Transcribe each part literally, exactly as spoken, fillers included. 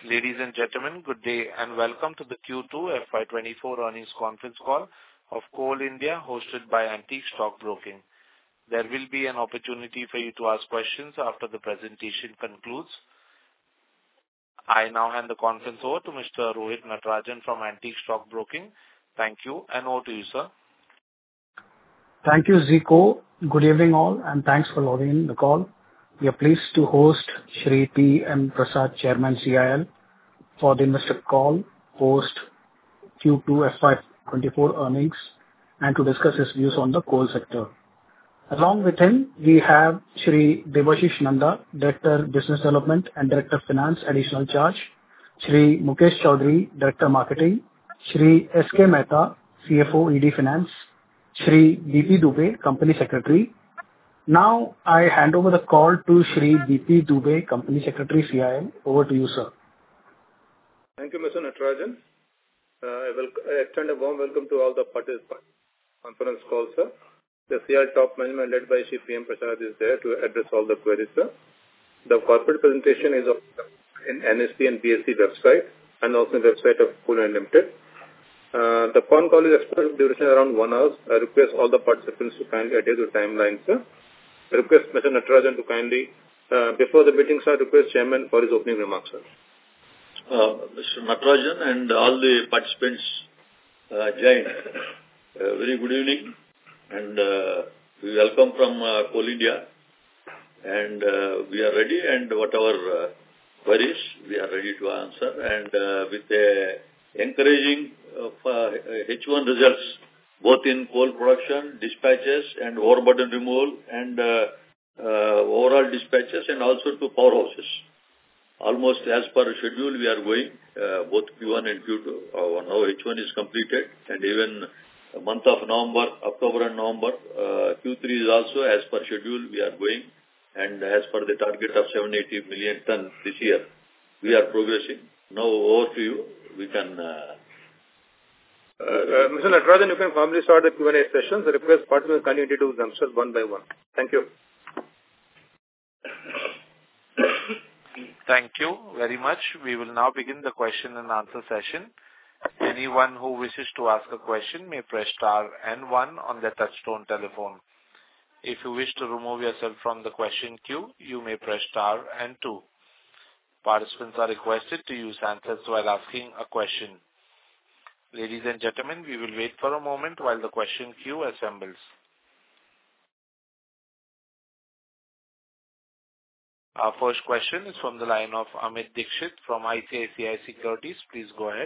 Ladies and gentlemen, good day and welcome to the Q two F Y twenty-four earnings conference call of Coal India, hosted by Antique Stock Broking. There will be an opportunity for you to ask questions after the presentation concludes. I now hand the conference over to Mister Rohit Natarajan from Antique Stock Broking. Thank you, and over to you, sir. Thank you, Zico. Good evening all, and thanks for logging in the call. We are pleased to host Shri P. M. Prasad, Chairman C I L, for the investor call post Q two F Y twenty-four earnings and to discuss his views on the coal sector. Along with him, we have Shri Debashish Nanda, Director Business Development and Director Finance, Additional Charge, Shri Mukesh Chaudhary, Director Marketing, Shri S K Mehta, C F O E D Finance, Shri B P Dubey, Company Secretary. Now I hand over the call to Shri B P Dubey, Company Secretary C I L. Over to you, sir. Thank you, Mister Natarajan. Uh, I, will, I extend a warm welcome to all the participants. Conference call, sir. The C I L top management led by Shri P M Prasad is there to address all the queries, sir. The corporate presentation is in N S E and B S E website and also the website of Coal India Limited. Uh, the con call is expected duration around one hour. I request all the participants to kindly adhere to timeline, sir. I request Mister Natarajan to kindly, uh, before the meeting, sir, request Chairman for his opening remarks, sir. Uh, Mister Natarajan and all the participants uh, joined. Uh, very good evening, and uh, we welcome from uh, Coal India, and uh, we are ready, and whatever uh, queries we are ready to answer, and uh, with a encouraging of uh, H one results, both in coal production, dispatches, and overburden removal, and uh, uh, overall dispatches, and also to powerhouses. Almost as per schedule, we are going, uh, both Q one and Q two. Uh, now H one is completed, and even the month of November, October and November, uh, Q three is also as per schedule, we are going, and as per the target of seven hundred eighty million ton this year, we are progressing. Now over to you. We can... Uh, uh, uh, Mister Natarajan, you can formally start the Q and A sessions. The request participants can introduce themselves one by one. Thank you. Thank you very much. We will now begin the question and answer session. Anyone who wishes to ask a question may press star and one on their touchtone telephone. If you wish to remove yourself from the question queue, you may press star and two. Participants are requested to use handsets while asking a question. Ladies and gentlemen, we will wait for a moment while the question queue assembles. Our first question is from the line of Amit Dixit from I C I C I Securities. Please go ahead.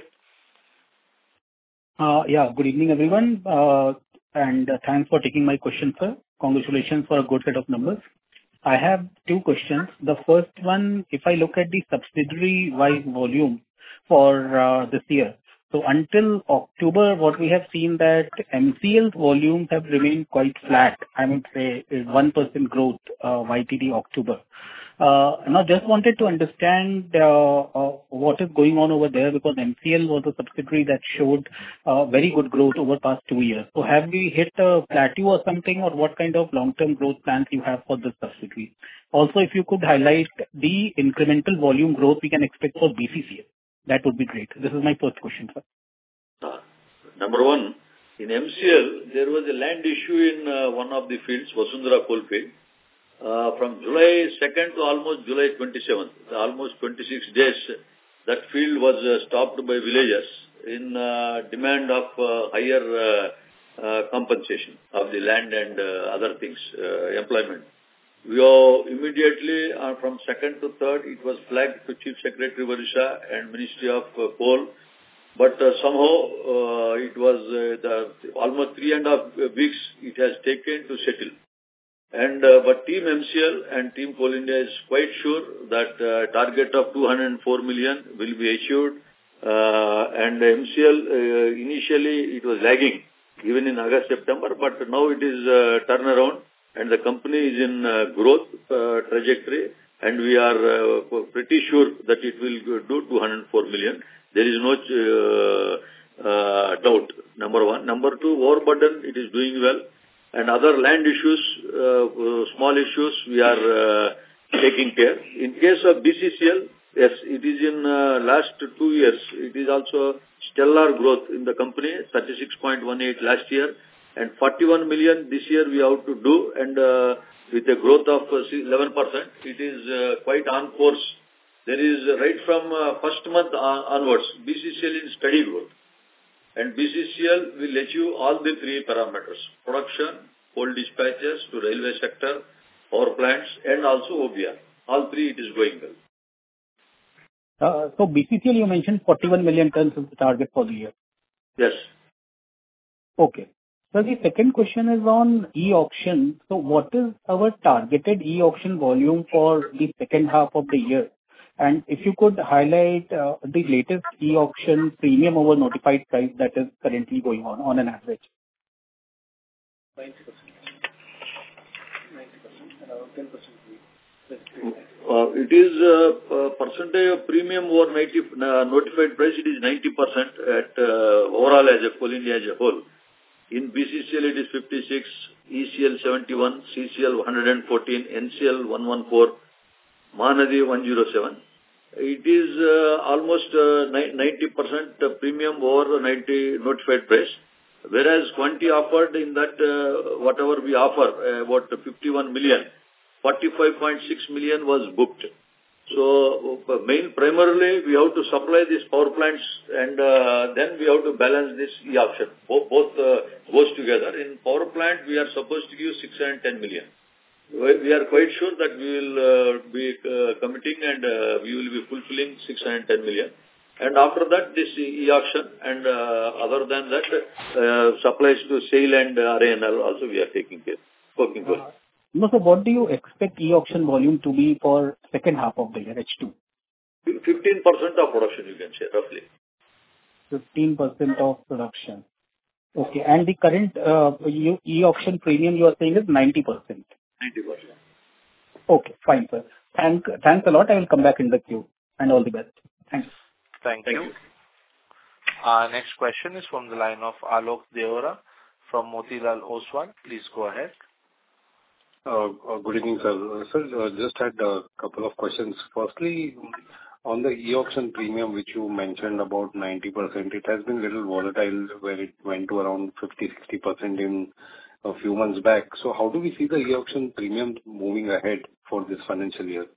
Uh, yeah, good evening everyone, uh, and uh, thanks for taking my question, sir. Congratulations for a good set of numbers. I have two questions. The first one, if I look at the subsidiary-wise volume for uh, this year, so until October, what we have seen that M C L's volumes have remained quite flat. I would say one percent growth uh, Y T D October. Uh, now, just wanted to understand uh, uh, what is going on over there, because M C L was a subsidiary that showed uh, very good growth over past two years. So have we hit a plateau or something, or what kind of long-term growth plans you have for this subsidiary? Also, if you could highlight the incremental volume growth we can expect for B C C L, that would be great. This is my first question, sir. Uh, number one, in M C L, there was a land issue in uh, one of the fields, Vasundhara coal field. Uh, from July second to almost July twenty-seventh, almost twenty-six days, that field was uh, stopped by villagers in uh, demand of uh, higher uh, uh, compensation of the land and uh, other things, uh, employment. We are immediately, uh, from second to third, it was flagged to Chief Secretary Varisha and Ministry of uh, Coal, but uh, somehow uh, it was uh, the, almost three and a half weeks it has taken to settle. And uh, but Team M C L and Team Coal India is quite sure that uh, target of two hundred four million will be achieved. Uh, and M C L uh, initially it was lagging even in August, September, but now it is uh, turnaround, and the company is in uh, growth uh, trajectory, and we are uh, pretty sure that it will do two hundred four million. There is no uh, uh, doubt. Number one. Number two, overburden, it is doing well. And other land issues, uh, uh, small issues, we are uh, taking care. In case of B C C L, Yes, it is in uh, last two years. It is also stellar growth in the company, thirty-six point one eight last year, and forty-one million this year we have to do, and uh, with a growth of uh, eleven percent, it is uh, quite on course. There is uh, right from uh, first month on, onwards, B C C L in steady growth, and B C C L will achieve all the three parameters: production, coal dispatches to railway sector, power plants, and also O B R. All three it is going well. Uh, So B C C L, you mentioned forty-one million tons is the target for the year. Yes. Okay. So the second question is on e-auction. So what is our targeted e-auction volume for the second half of the year? And if you could highlight uh, the latest e-auction premium over notified price that is currently going on, on an average. ninety percent. ninety percent. Around ten percent. Uh, it is uh, uh, percentage of premium over ninety, uh, notified price, it is ninety percent at uh, overall as a Coal India as a whole. In B C C L it is fifty-six, E C L seventy-one, C C L one hundred fourteen, N C L one hundred fourteen, Mahanadi one hundred seven. It is uh, almost uh, ninety percent premium over ninety notified price, whereas quantity offered in that, uh, whatever we offer, uh, about fifty-one million, forty-five point six million was booked. So, uh, main primarily, we have to supply these power plants and uh, then we have to balance this e-auction. Both, both uh, goes together. In power plant, we are supposed to give six hundred ten million. We are quite sure that we will uh, be uh, committing and uh, we will be fulfilling six hundred ten million. And after that, this e-auction and uh, other than that, uh, supplies to SAIL and uh, R A N L also we are taking care, working for. No, so what do you expect e-auction volume to be for second half of the year, H two? fifteen percent of production, you can say, roughly. fifteen percent of production. Okay. And the current uh, you- e-auction premium you are saying is ninety percent. ninety percent. Okay, fine, sir. Thank, thanks a lot. I will come back in the queue. And all the best. Thanks. Thank, Thank you. you. Our next question is from the line of Alok Deora from Motilal Oswal. Please go ahead. Uh, uh, Good evening, sir. Uh, Sir, uh, just had a couple of questions. Firstly, on the e-auction premium, which you mentioned about ninety percent, it has been little volatile, where it went to around fifty to sixty percent in a few months back. So how do we see the e-auction premium moving ahead for this financial year?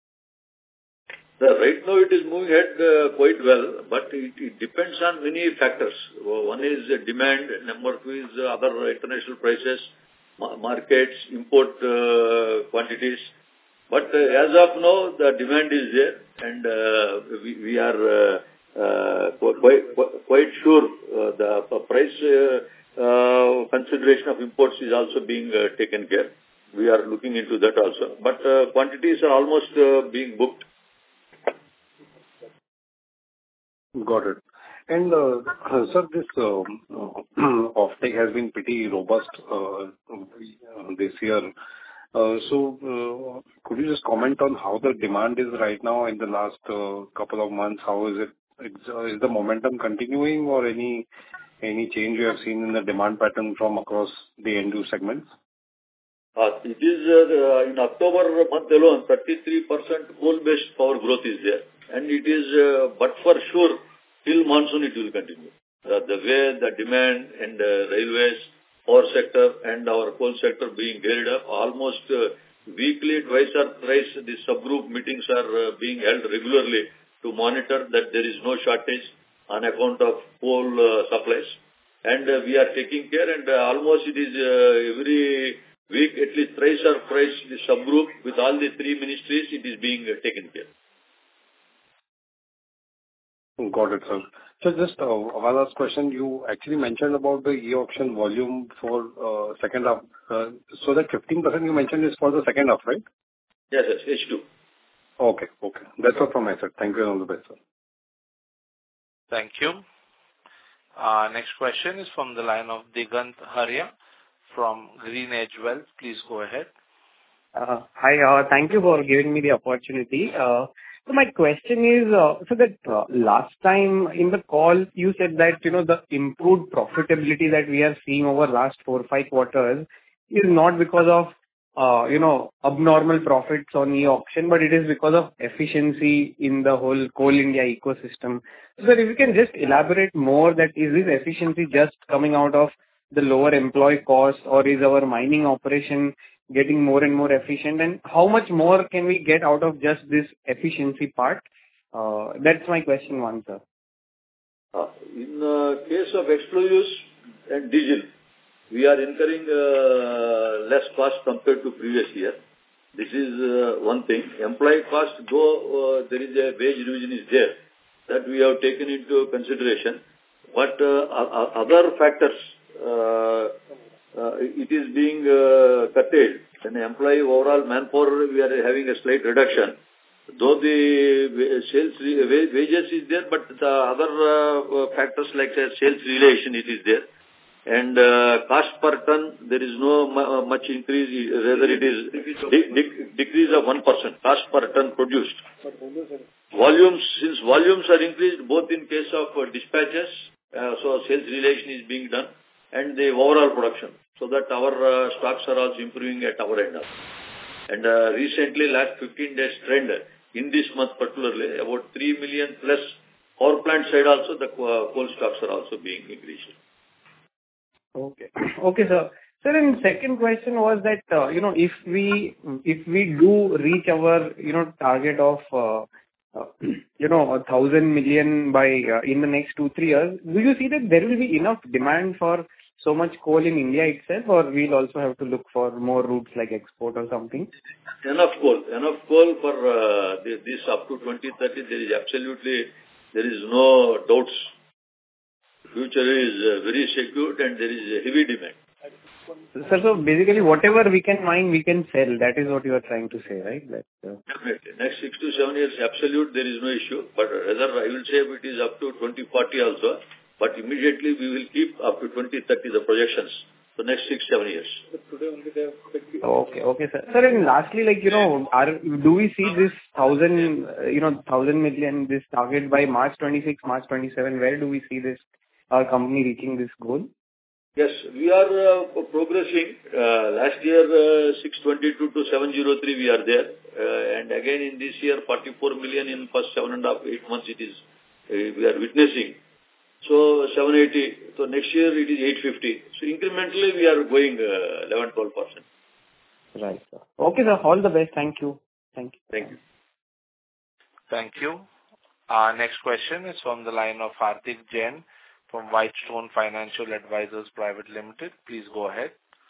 The, right now it is moving ahead uh, quite well, but it, it depends on many factors. One is uh, demand, number two is uh, other international prices, ma markets, import uh, quantities. But uh, as of now, the demand is there, and uh, we, we are uh, uh, quite, quite sure uh, the price uh, uh, consideration of imports is also being uh, taken care. We are looking into that also. But uh, quantities are almost uh, being booked. Got it. And, uh, sir, this uh, offtake has been pretty robust uh, this year. Uh, So, uh, could you just comment on how the demand is right now in the last uh, couple of months? How is it? It's, uh, is the momentum continuing or any any change you have seen in the demand pattern from across the end-use segments? Uh, it is uh, in October month alone, thirty-three percent coal-based power growth is there. And it is, uh, but for sure, till monsoon it will continue. Uh, the way the demand and uh, railways, power sector and our coal sector being geared up, almost uh, weekly, twice or thrice, the subgroup meetings are uh, being held regularly to monitor that there is no shortage on account of coal uh, supplies. And uh, we are taking care, and uh, almost it is uh, every week, at least thrice or thrice, the subgroup with all the three ministries, it is being uh, taken care. Got it, sir. So just uh, one last question. You actually mentioned about the e-auction volume for uh, second half. Uh, so that fifteen percent you mentioned is for the second half, right? Yes, yes, H two. Okay, okay. That's all from my side. Thank you and all the best, sir. Thank you. Uh, next question is from the line of Digant Haria from Green Edge Wealth. Please go ahead. Uh, hi, uh, thank you for giving me the opportunity. Uh, so my question is, uh, so that uh, last time in the call, you said that, you know, the improved profitability that we are seeing over last four or five quarters is not because of uh, you know, abnormal profits on e-auction, but it is because of efficiency in the whole Coal India ecosystem. So if you can just elaborate more, that is this efficiency just coming out of the lower employee cost, or is our mining operation getting more and more efficient? And how much more can we get out of just this efficiency part? Uh, that's my question one, sir. Uh, in uh, case of explosives and diesel, we are incurring uh, less cost compared to previous year. This is uh, one thing. Employee cost, though uh, there is a wage revision is there, that we have taken into consideration. But uh, other factors, uh, uh, it is being uh, curtailed. And employee overall manpower, we are having a slight reduction. Though the sales wages is there, but the other uh, factors like uh, sales relation, it is there. And uh, cost per ton, there is no uh, much increase, rather it is de de decrease of one percent, cost per ton produced. Volumes, since volumes are increased both in case of uh, dispatches, uh, so sales relation is being done, and the overall production, so that our uh, stocks are also improving at our end. And uh, recently, last fifteen days trend, in this month particularly, about three million plus power plant side also, the uh, coal stocks are also being increased. Okay. Okay, sir. Sir, and second question was that, uh, you know, if we, if we do reach our, you know, target of, uh, uh, you know, a thousand million by, uh, in the next two, three years, do you see that there will be enough demand for so much coal in India itself, or we'll also have to look for more routes like export or something? Enough coal. Enough coal for uh, this, this up to twenty thirty. There is absolutely, there is no doubts. Future is uh, very secured and there is a heavy demand. Sir, so basically whatever we can mine, we can sell. That is what you are trying to say, right? That, uh... Definitely. Next six to seven years, absolute, there is no issue. But rather, I will say it is up to twenty forty also. But immediately we will keep up to twenty thirty the projections for next six, seven years. Okay, okay, sir. Sir, and lastly, like, you know, are, do we see this thousand, uh, you know, thousand million, this target by March twenty-six, March twenty-seven? Where do we see this, our company reaching this goal? Yes, we are uh, progressing. Uh, last year, uh, six twenty-two to seven oh three, we are there. Uh, and again in this year, forty-four million in first seven and a half, eight months it is, uh, we are witnessing. So seven eighty. So next year it is eight fifty. So incrementally we are going uh, eleven to twelve percent. Right, sir. Okay, sir. All the best. Thank you. Thank you. Thank you. Thank you. Our next question is from the line of Hardik Jain from Whitestone Financial Advisors Private Limited. Please go ahead.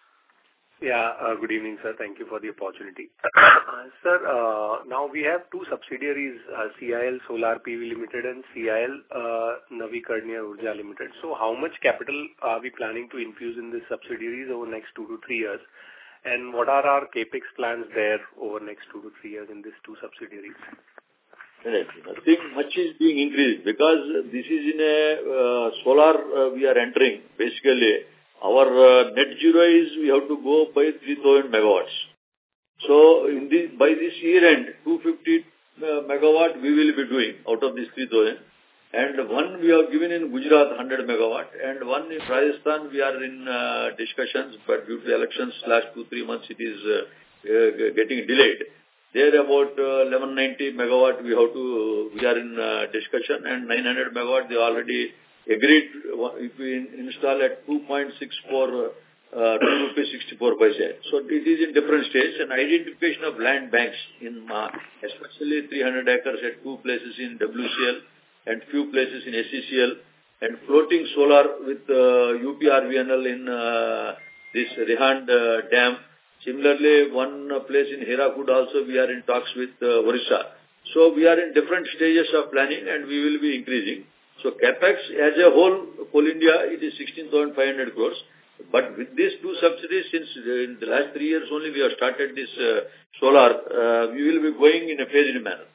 Yeah, uh, good evening, sir. Thank you for the opportunity. uh, sir, uh, now we have two subsidiaries, uh, C I L Solar P V Limited and C I L uh, Navikarniya Urja Limited. So how much capital are we planning to infuse in these subsidiaries over the next two to three years? And what are our capex plans there over the next two to three years in these two subsidiaries? Right. Nothing much is being increased because this is in a uh, solar uh, we are entering. Basically, our uh, net zero is we have to go by three thousand megawatts. So in this, by this year end, two hundred fifty uh, megawatt we will be doing out of this three thousand. And one we have given in Gujarat, one hundred megawatt. And one in Rajasthan, we are in uh, discussions, but due to elections last two, three months, it is uh, uh, getting delayed. There about uh, eleven ninety megawatt we have to, we are in uh, discussion, and nine hundred megawatt they already agreed if we install at two point six four, uh, two rupees sixty-four paise. So it is in different stages, and identification of land banks in uh, especially three hundred acres at two places in W C L and few places in S C C L, and floating solar with uh, U P R V N L in uh, this Rihand uh, dam. Similarly, one uh, place in Hirakud also we are in talks with uh, Orissa. So we are in different stages of planning and we will be increasing. So capex as a whole, Coal India, it is sixteen thousand five hundred crores. But with these two subsidies, since in the last three years only we have started this uh, solar, uh, we will be going in a phased manner.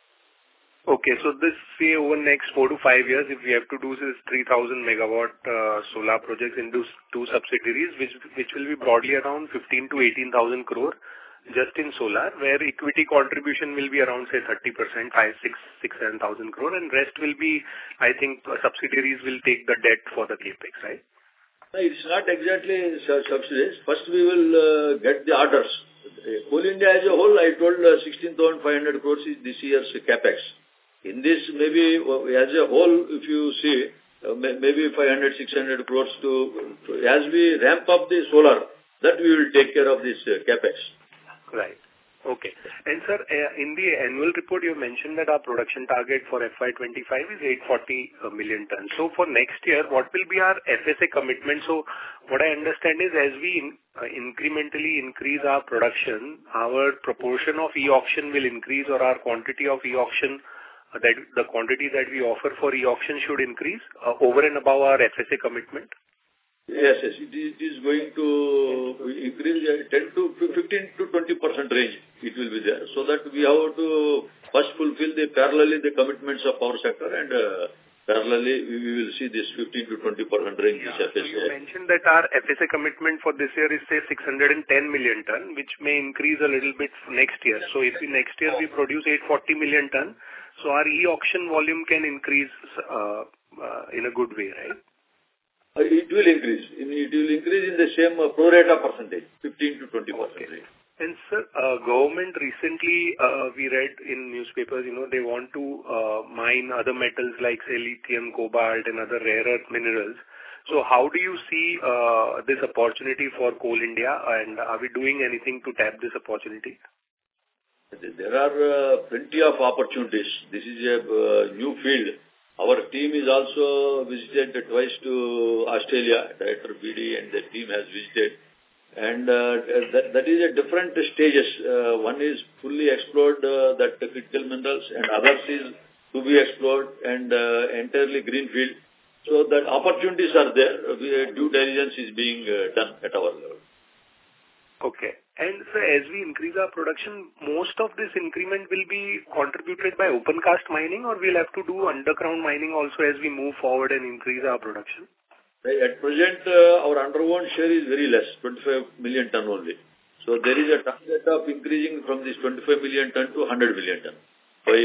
Okay, so this, say, over the next four to five years, if we have to do this three thousand megawatt uh, solar projects in those two subsidiaries, which which will be broadly around fifteen to eighteen thousand crore just in solar, where equity contribution will be around, say, thirty percent, five, six, six, seven thousand crore, and rest will be, I think, uh, subsidiaries will take the debt for the capex, right? No, it's not exactly subsidies. First, we will uh, get the orders. Coal India as a whole, I told uh, sixteen thousand five hundred crores is this year's capex. In this, maybe uh, as a whole, if you see, uh, may, maybe five hundred, six hundred crores to, to, as we ramp up the solar, that we will take care of this uh, capex. Right. Okay. And sir, uh, in the annual report, you mentioned that our production target for F Y twenty-five is eight hundred forty million tons. So for next year, what will be our F S A commitment? So what I understand is as we in, uh, incrementally increase our production, our proportion of e-auction will increase, or our quantity of e-auction, uh, that the quantity that we offer for e-auction should increase uh, over and above our F S A commitment? Yes, yes, it is, it is going to increase ten to fifteen to twenty percent range. It will be there, so that we have to first fulfill the parallelly the commitments of power sector, and uh, parallelly we, we will see this fifteen to twenty percent range. Yeah. So you mentioned that our F S A commitment for this year is say six hundred ten million ton, which may increase a little bit next year. So if we, next year we produce eight hundred forty million ton, so our e-auction volume can increase uh, uh, in a good way, right? Uh, it will increase. It will increase in the same uh, pro rata percentage, fifteen to twenty percent. Okay. And sir, uh, government recently, uh, we read in newspapers, you know, they want to uh, mine other metals like say lithium, cobalt and other rare earth minerals. So how do you see uh, this opportunity for Coal India, and are we doing anything to tap this opportunity? There are uh, plenty of opportunities. This is a uh, new field. Our team is also visited twice to Australia. Director B D and the team has visited. And uh, that, that is at different stages. Uh, one is fully explored, uh, that the critical minerals, and others is to be explored and uh, entirely greenfield. So that opportunities are there. Uh, due diligence is being uh, done at our level. Okay. And so as we increase our production, most of this increment will be contributed by open cast mining, or we'll have to do underground mining also as we move forward and increase our production? At present, uh, our underground share is very less, twenty-five million ton only. So there is a target of increasing from this twenty-five million ton to one hundred million ton by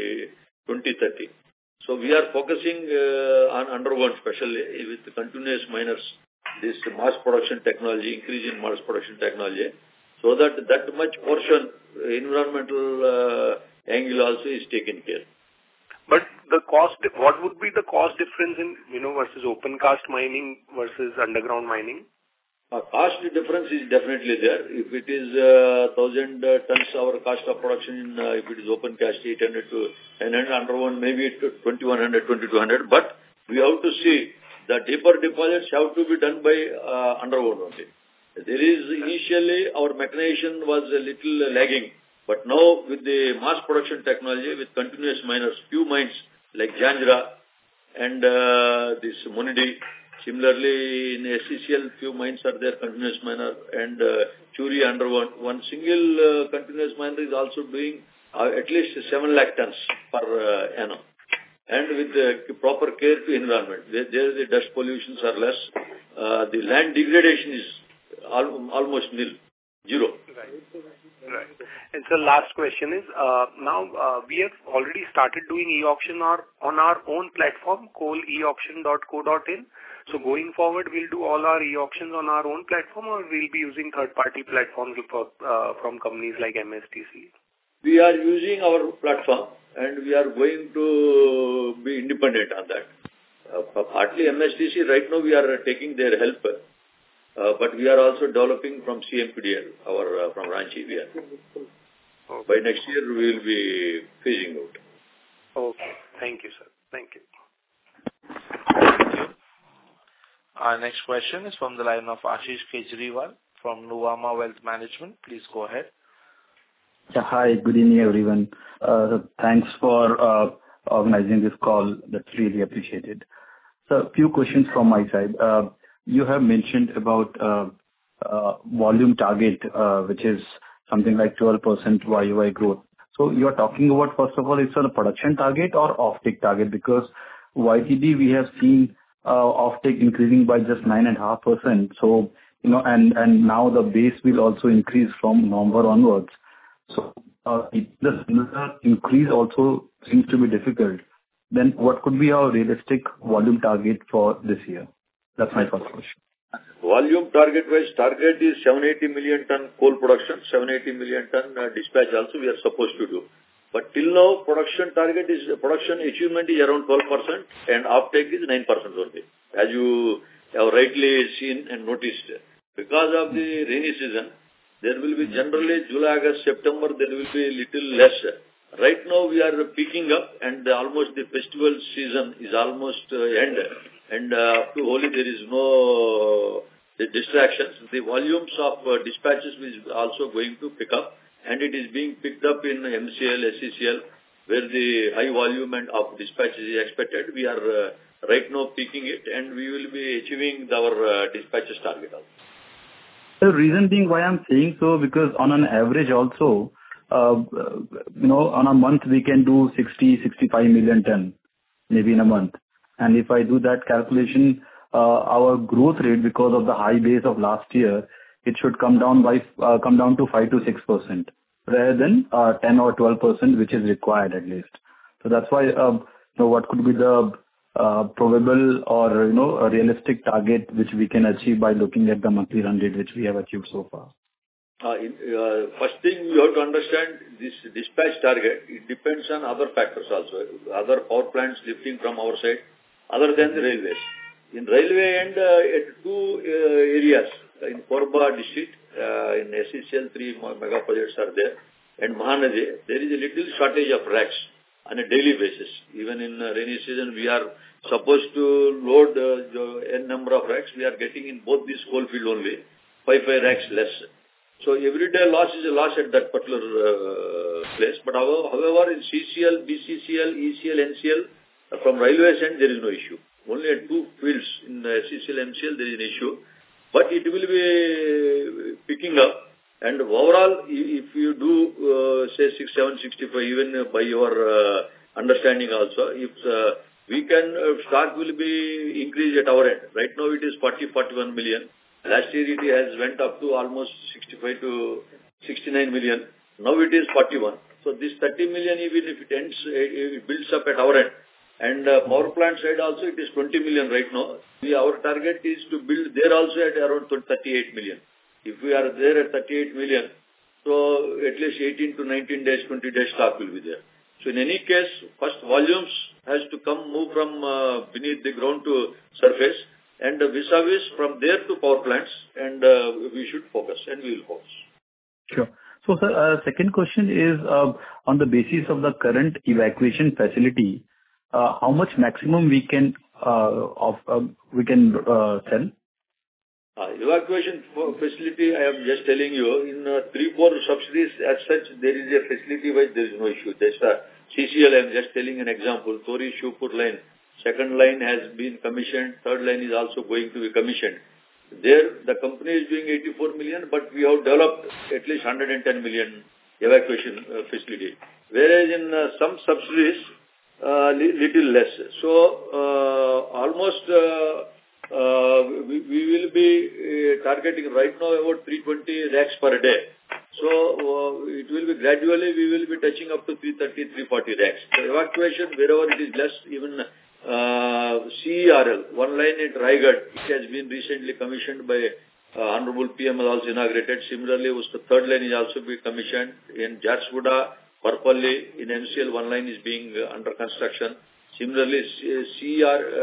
twenty thirty. So we are focusing uh, on underground, especially with the continuous miners, this mass production technology, increase in mass production technology, so that that much portion, environmental uh, angle also is taken care. But the cost, what would be the cost difference in, you know, versus open cast mining versus underground mining? Uh, cost difference is definitely there. If it is uh, one thousand uh, tons, our cost of production, in, uh, if it is open cast, eight hundred to nine hundred, underground maybe twenty-one hundred, twenty-two hundred. But we have to see the deeper deposits have to be done by uh, underground only. There is initially our mechanization was a little lagging. But now with the mass production technology, with continuous miners, few mines like Janjra and uh, this Monidi, similarly in S C C L, few mines are there, continuous miner, and uh, Churi underground. One single uh, continuous miner is also doing uh, at least seven lakh tons per uh, annum. And with the proper care to environment, there, there the dust pollutions are less. Uh, the land degradation is al almost nil, zero. Right. Right. And so last question is, uh, now uh, we have already started doing e-auction or, on our own platform, coal e auction dot co dot in. So going forward, we'll do all our e-auctions on our own platform, or we'll be using third-party platforms for, uh, from companies like M S T C? We are using our platform, and we are going to be independent on that. Uh, partly M S T C, right now we are taking their help. Uh, but we are also developing from C M P D L, our, uh, from Ranchi. We are. Okay. By next year, we will be phasing out. Okay. Thank you, sir. Thank you. Thank you. Our next question is from the line of Ashish Kejriwal from Nuvama Wealth Management. Please go ahead. Yeah, hi, good evening, everyone. Uh, thanks for uh, organizing this call. That's really appreciated. So, a few questions from my side. Uh, You have mentioned about uh, uh, volume target, uh, which is something like twelve percent Y O Y growth. So you are talking about, first of all, it's a production target or offtake target? Because Y T D we have seen uh, offtake increasing by just nine point five percent. So, you know, and, and now the base will also increase from November onwards. So uh, if the increase also seems to be difficult, then what could be our realistic volume target for this year? That's my first question. Volume target-wise, target is seven hundred eighty million ton coal production, seven hundred eighty million ton uh, dispatch also we are supposed to do. But till now, production target is, production achievement is around twelve percent and uptake is nine percent only. As you have rightly seen and noticed, because of the rainy season, there will be generally July, August, September, there will be little less. Right now we are picking up and almost the festival season is almost uh, end. And uh, up to Holi there is no the distractions. The volumes of uh, dispatches is also going to pick up, and it is being picked up in M C L, S C C L, where the high volume and of dispatches is expected. We are uh, right now picking it, and we will be achieving our uh, dispatches target also. The reason being why I'm saying so, because on an average also, uh, you know, on a month we can do sixty, sixty-five million ton, maybe in a month. And if I do that calculation, uh, our growth rate, because of the high base of last year, it should come down by uh, come down to five to six percent rather than uh, ten or twelve percent, which is required at least. So that's why, uh, you know, what could be the uh, probable or, you know, a realistic target which we can achieve by looking at the monthly run rate which we have achieved so far? Uh, in, uh, first thing you have to understand, this dispatch target, it depends on other factors also, other power plants lifting from our side, other than the railways. In railway and uh, at two uh, areas, in Korba district, uh, in S C C L, three mega projects are there, and Mahanadi, there is a little shortage of racks on a daily basis. Even in uh, rainy season, we are supposed to load uh, the n number of racks. We are getting in both these coal field only, five, five racks less. So every day loss is a loss at that particular uh, place. But however, in C C L, B C C L, E C L, N C L, uh, from railways end, there is no issue. Only at two fields in uh, C C L, M C L, there is an issue. But it will be picking up. And overall, if you do, uh, say, six, seven, sixty-five, even by your uh, understanding also, if uh, we can, uh, stock will be increased at our end. Right now it is forty, forty-one million. Last year it has went up to almost sixty-five to sixty-nine million. Now it is forty-one. So this thirty million, even if it ends, it builds up at our end. And uh, power plant side also, it is twenty million right now. We, our target is to build there also at around thirty-eight million. If we are there at thirty-eight million, so at least eighteen to nineteen days, twenty days stock will be there. So in any case, first volumes has to come, move from uh, beneath the ground to surface, and uh, vis-a-vis from there to power plants, and uh, we should focus, and we will focus. Sure. So, sir, uh, second question is, uh, on the basis of the current evacuation facility, uh, how much maximum we can uh, of uh, we can uh, sell? Uh, evacuation facility, I am just telling you, in uh, three, four subsidies as such, there is a facility-wise, there is no issue. There's a C C L, I am just telling an example, Tori-Shivpur line, second line has been commissioned, third line is also going to be commissioned. There, the company is doing eighty-four million, but we have developed at least one hundred ten million evacuation uh, facility. Whereas in uh, some subsidies, uh, li little less. So, uh, almost... Uh, Uh, we, we will be uh, targeting right now about three hundred twenty racks per day. So, uh, it will be gradually, we will be touching up to three thirty, three forty racks. The evacuation, wherever it is less, even uh, C E R L, one line at Raigad, it has been recently commissioned by uh, Honorable P M has also inaugurated. Similarly, the third line is also being commissioned. In Jharsuguda, Parpalli, in M C L, one line is being uh, under construction. Similarly, C E R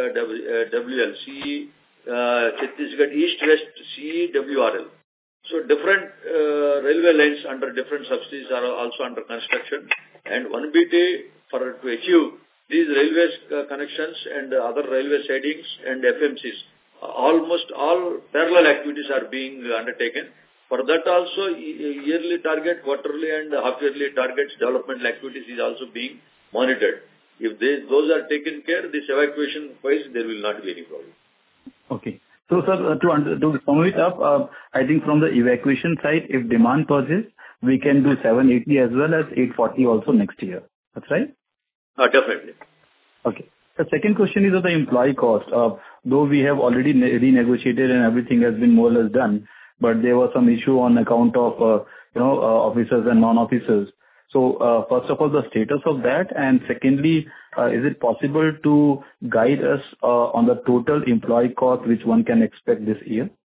W L, C E Uh, Chhattisgarh East-West C E W R L. So different uh, railway lines under different subsidies are also under construction, and one B T for to achieve these railway uh, connections and uh, other railway sidings and F M Cs. Uh, almost all parallel activities are being uh, undertaken. For that also, yearly target, quarterly and half-yearly targets, developmental activities is also being monitored. If they, those are taken care, this evacuation-wise, there will not be any problem. Okay. So, sir, uh, to, to sum it up, uh, I think from the evacuation side, if demand persists, we can do seven eighty as well as eight forty also next year. That's right? Uh, definitely. Okay. The second question is of the employee cost. Uh, though we have already renegotiated and everything has been more or less done, but there was some issue on account of, uh, you know, uh, officers and non-officers. So, uh, first of all, the status of that, and secondly, uh, is it possible to guide us uh, on the total employee cost which one can expect this year?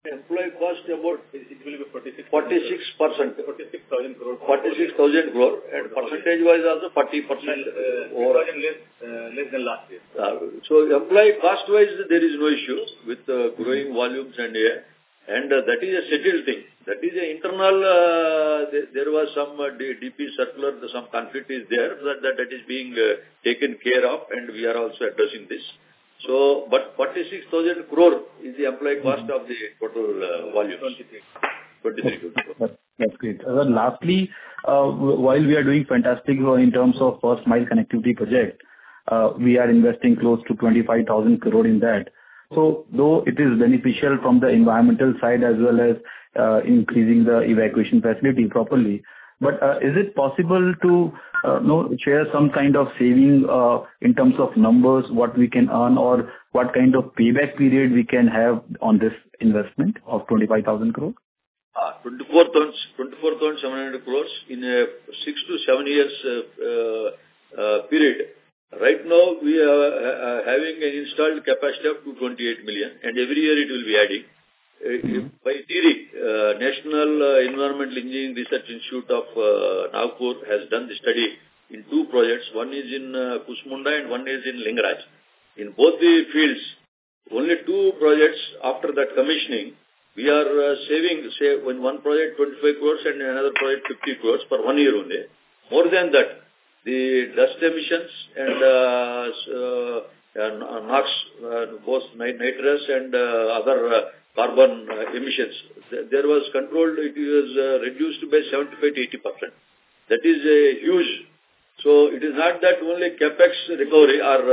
Employee cost about It will be forty-six. forty-six percent. forty-six thousand crore. forty-six thousand crore and percentage-wise also forty percent. Uh, over less, uh, less than last year. Uh, so employee cost-wise there is no issue with uh, growing volumes and uh, and uh, that is a settled thing. That is an internal. Uh, there, there was some uh, D P circular, some conflict is there that that, that is being uh, taken care of, and we are also addressing this. So, but forty-six thousand crore is the employee cost of the total uh, volume. twenty-three. That's great. Uh, lastly, uh, while we are doing fantastic in terms of first mile connectivity project, uh, we are investing close to twenty-five thousand crore in that. So, though it is beneficial from the environmental side as well as uh, increasing the evacuation facility properly, but uh, is it possible to uh, know, share some kind of saving uh, in terms of numbers, what we can earn, or what kind of payback period we can have on this investment of twenty-five thousand crore? Uh, twenty-four thousand seven hundred crores in a six to seven years uh, uh, uh, period. Right now, we are uh, having an installed capacity of two hundred twenty-eight million, and every year it will be adding. Mm-hmm. By T R I, uh, National uh, Environmental Engineering Research Institute of uh, Nagpur has done the study in two projects. One is in uh, Kusmunda and one is in Lingaraj. In both the fields, only two projects after that commissioning, we are uh, saving, say, when one project twenty-five crores and another project fifty crores for one year only. More than that, the dust emissions and uh, uh, uh, NOx, uh, both nitrous and uh, other uh, carbon uh, emissions, there was controlled, it was uh, reduced by seventy-five to eighty percent. That is a huge. So it is not that only capex recovery are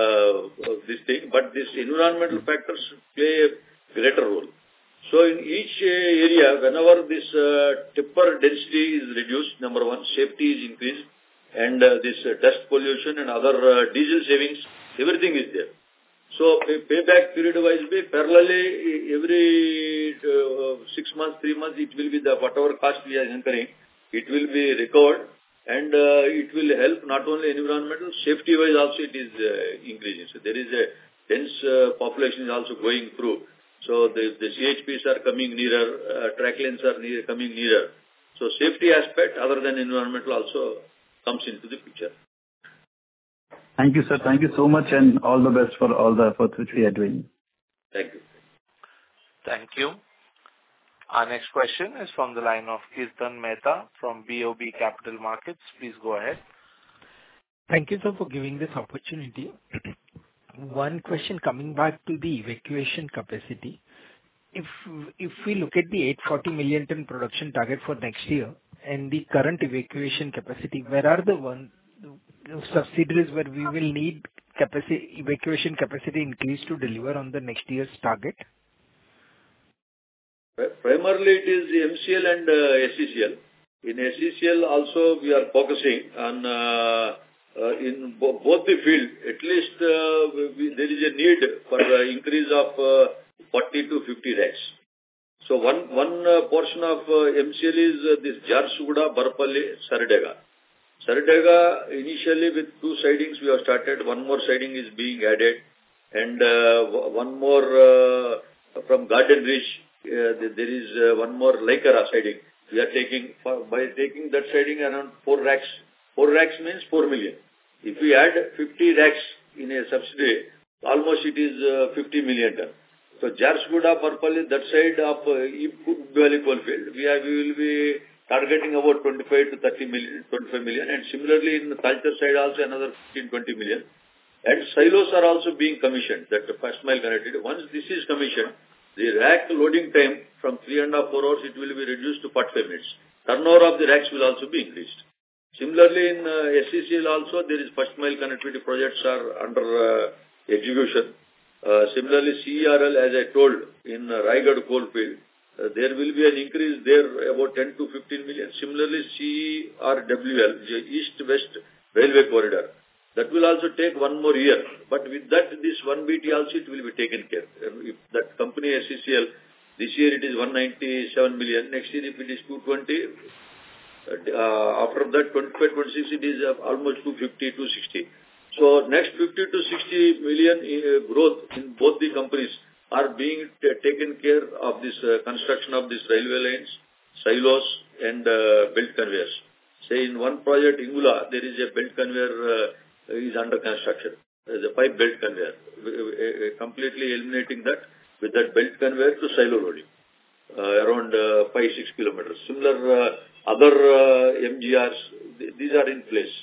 uh, this thing, but this environmental factors play a greater role. So in each uh, area, whenever this uh, tipper density is reduced, number one, safety is increased, and uh, this uh, dust pollution and other uh, diesel savings, everything is there. So pay, payback period-wise, be parallelly every uh, six months, three months, it will be the whatever cost we are incurring, it will be recovered, and uh, it will help not only environmental, safety-wise also it is uh, increasing. So there is a dense uh, population is also going through. So the, the C H Ps are coming nearer, uh, track lanes are near, coming nearer. So safety aspect other than environmental also comes into the picture. Thank you, sir. Thank you so much, and all the best for all the efforts which we are doing. Thank you. Thank you. Our next question is from the line of Kirtan Mehta from B O B Capital Markets. Please go ahead. Thank you, sir, for giving this opportunity. One question coming back to the evacuation capacity. If if we look at the eight hundred forty million ton production target for next year and the current evacuation capacity, where are the one subsidiaries where we will need capacity evacuation capacity increase to deliver on the next year's target? Primarily it is the M C L and uh, S C C L. In S C C L also we are focusing on uh, uh, in bo both the field. At least uh, we, there is a need for uh, increase of uh, forty to fifty racks. So one one uh, portion of uh, M C L is uh, this Jharsuguda, Barpalli, Saradega. Saradega, initially with two sidings we have started, one more siding is being added, and uh, one more uh, from Garden Reach, uh, there is uh, one more Laikara siding. We are taking, for, by taking that siding around four racks. Four racks means four million. If we add fifty racks in a subsidiary, almost it is uh, fifty million ton. So Jharsuguda, Barpalli, that side of uh, Ibvali coalfield, we, are, we will be targeting about twenty-five to thirty million, twenty-five million, and similarly in the Talcher side also another fifteen to twenty million. And silos are also being commissioned, that the first mile connectivity. Once this is commissioned, the rack loading time from three and a half, four hours, it will be reduced to forty-five minutes. Turnover of the racks will also be increased. Similarly in uh, S C C L also, there is first mile connectivity projects are under uh, execution. Uh, similarly, C E R L, as I told, in uh, Raigad coalfield, Uh, there will be an increase there about ten to fifteen million. Similarly, C E R W L, East-West Railway Corridor, that will also take one more year. But with that, this one B T also, it will be taken care. And if that company S C C L, this year it is one hundred ninety-seven million. Next year, if it is two hundred twenty, uh, after that, twenty-five, twenty-six, it is uh, almost two hundred fifty, two hundred sixty. So, next fifty to sixty million uh, growth in both the companies are being t- taken care of this uh, construction of these railway lines, silos and uh, belt conveyors. Say in one project, Ingula, there is a belt conveyor uh, is under construction. There is a pipe belt conveyor, uh, completely eliminating that with that belt conveyor to silo loading, uh, around uh, five, six kilometers. Similar uh, other uh, M G Rs, th- these are in place.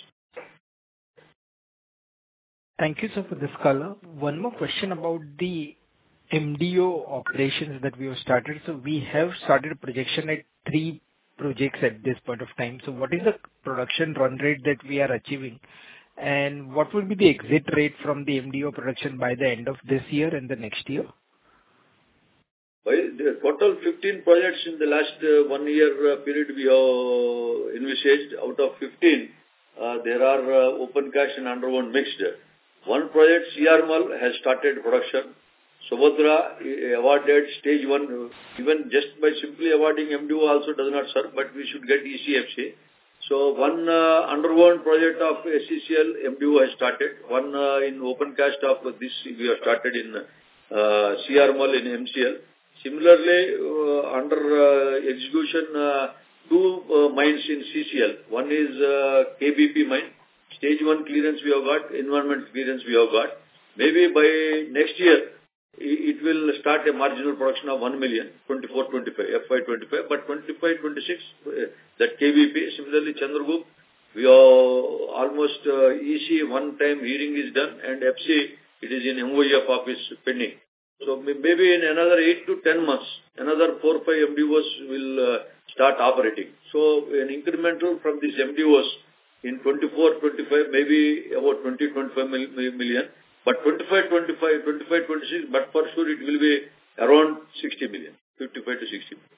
Thank you, sir, for this color. One more question about the M D O operations that we have started. So we have started a projection at three projects at this point of time. So what is the production run rate that we are achieving? And what will be the exit rate from the M D O production by the end of this year and the next year? Well, the total fifteen projects in the last uh, one year uh, period we have envisaged. Out of fifteen, uh, there are uh, open cast and underground mixed. One project, C R M L, has started production. Subhadra uh, awarded stage one. Even just by simply awarding M D O also does not serve, but we should get E C F C. So one uh, underground project of S C C L, M D O has started. One uh, in open cast of this we have started in uh, C R M L in M C L. Similarly, uh, under uh, execution, uh, two uh, mines in C C L. One is uh, K B P mine. Stage one clearance we have got, environment clearance we have got. Maybe by next year, it will start a marginal production of one million, twenty-four twenty-five, F Y twenty-five, but twenty-five twenty-six, uh, that K B P, similarly Chandragupta, we are almost uh, E C one time hearing is done, and F C, it is in M O F office pending. So maybe in another eight to ten months, another four five M D Os will uh, start operating. So an incremental from these M D Os in twenty-four twenty-five, maybe about twenty twenty-five million. But twenty-five twenty-five, twenty-five twenty-six, but for sure it will be around sixty million, fifty-five to sixty million.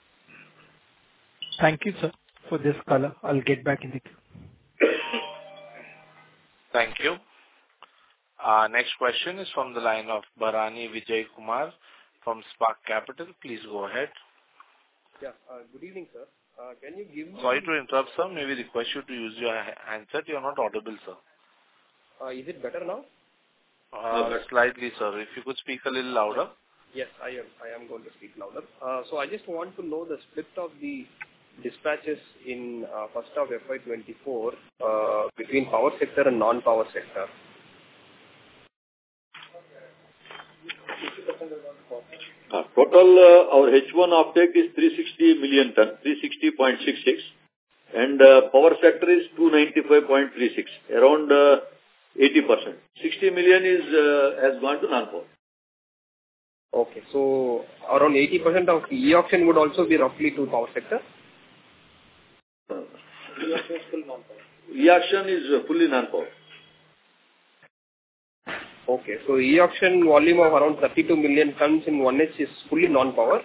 Thank you, sir, for this color. I'll get back in the queue. Thank you. Uh, next question is from the line of Bharani Vijay Kumar from Spark Capital. Please go ahead. Yeah, uh, good evening, sir. Uh, can you give me... Sorry to interrupt, sir. May we request you to use your handset? You are not audible, sir. Uh, is it better now? Uh, no, slightly, sir. If you could speak a little louder. Yes, I am. I am going to speak louder. Uh, so I just want to know the split of the dispatches in uh, first half F Y twenty-four uh, between power sector and non-power sector. Uh, total, uh, our H one offtake is three hundred sixty million ton, three hundred sixty point six six, and uh, power sector is two hundred ninety-five point three six, around uh, eighty percent. sixty million is uh, has gone to non-power. Okay, so around eighty percent of e-auction would also be roughly to power sector? Uh, e-auction is full non-power. E-auction is uh, fully non-power. Okay, so e-auction volume of around thirty-two million tons in one H is fully non-power?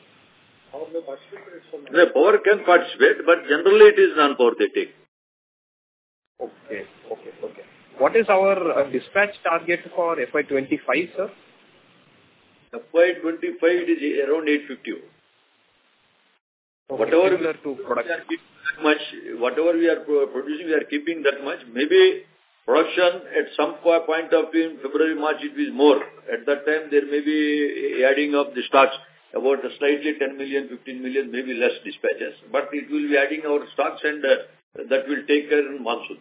The power can participate, but generally it is non-power they take. Okay, okay, okay. What is our uh, dispatch target for F Y twenty-five, sir? F Y twenty-five it is around eight fifty. Okay, whatever similar to production. We are much, whatever we are producing, we are keeping that much. Maybe production at some point of time, February, March, it is more. At that time, there may be adding of the stocks, about slightly ten million, fifteen million, maybe less dispatches. But it will be adding our stocks and uh, that will take care in monsoon.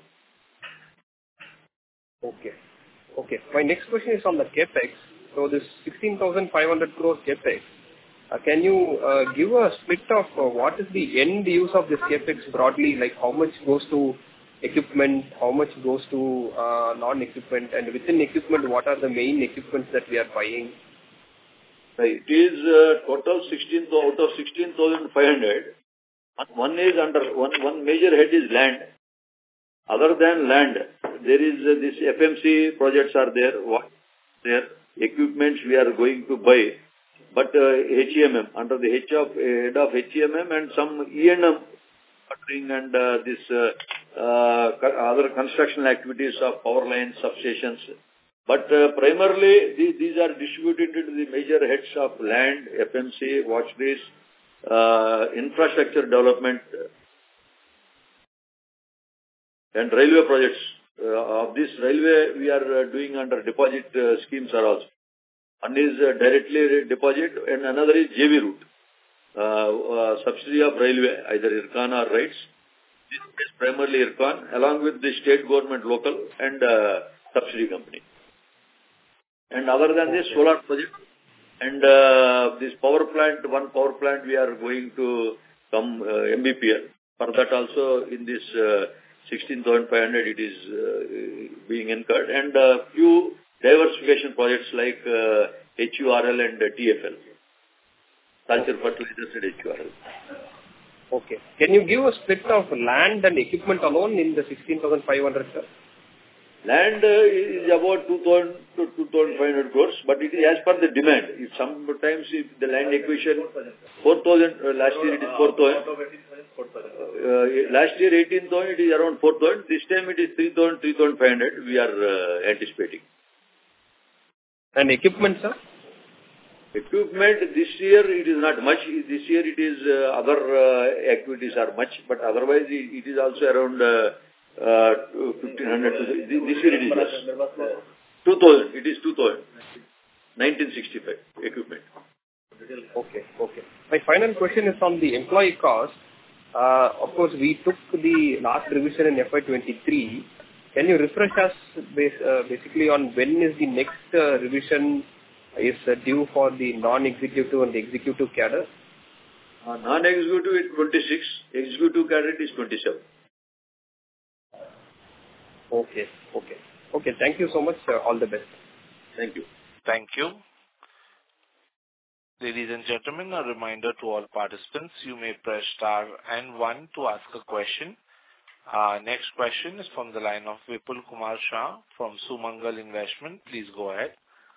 Okay. Okay. My next question is on the CapEx. So this sixteen thousand five hundred crore CapEx, uh, can you uh, give a split of uh, what is the end use of this CapEx broadly, like how much goes to equipment, how much goes to uh, non-equipment, and within equipment, what are the main equipments that we are buying? It is uh, total sixteen out of sixteen thousand five hundred. One is under, one, one major head is land. Other than land, there is uh, this F M C projects are there, what there, equipments we are going to buy, but uh, H E M M, under the H of, head of H E M M and some E and M and uh, this uh, uh, other construction activities of power lines, substations. But uh, primarily, these, these are distributed into the major heads of land, F M C, watchways, uh, infrastructure development, and railway projects. Uh, of this railway, we are uh, doing under deposit uh, schemes are also. One is uh, directly deposit and another is J V route, uh, uh, subsidy of railway, either IRCON or rights. This is primarily IRCON along with the state government local and uh, subsidy company. And other than this, solar project and uh, this power plant, one power plant we are going to come uh, M B P L. For that also in this uh, sixteen thousand five hundred it is uh, being incurred, and uh, few diversification projects like uh, H U R L and uh, T F L, Culture Fertilizers and H U R L. Okay. Can you give a split of land and equipment alone in the sixteen thousand five hundred, sir? Land uh, is about two thousand to two thousand five hundred crores, but it is as per the demand. If sometimes if the land acquisition, four thousand, uh, last year it is four thousand. Uh, last year eighteen thousand, it is around four thousand. This time it is three thousand, three thousand five hundred we are uh, anticipating. And equipment, sir? Equipment, this year it is not much. This year it is, uh, other uh, activities are much, but otherwise it, it is also around uh, uh, fifteen hundred. This year it is less. two thousand, it is two thousand. nineteen sixty-five equipment. Okay, okay. My final question is on the employee cost. Uh, of course, we took the last revision in F Y twenty-three. Can you refresh us base, uh, basically on when is the next uh, revision is uh, due for the non-executive and the executive cadre? Uh, non-executive is twenty-six, executive cadre is twenty-seven. Okay, okay. Okay, thank you so much, sir. All the best. Thank you. Thank you. Ladies and gentlemen, a reminder to all participants, you may press star and one to ask a question. Uh, next question is from the line of Vipul Kumar Shah from Sumangal Investment. Please go ahead.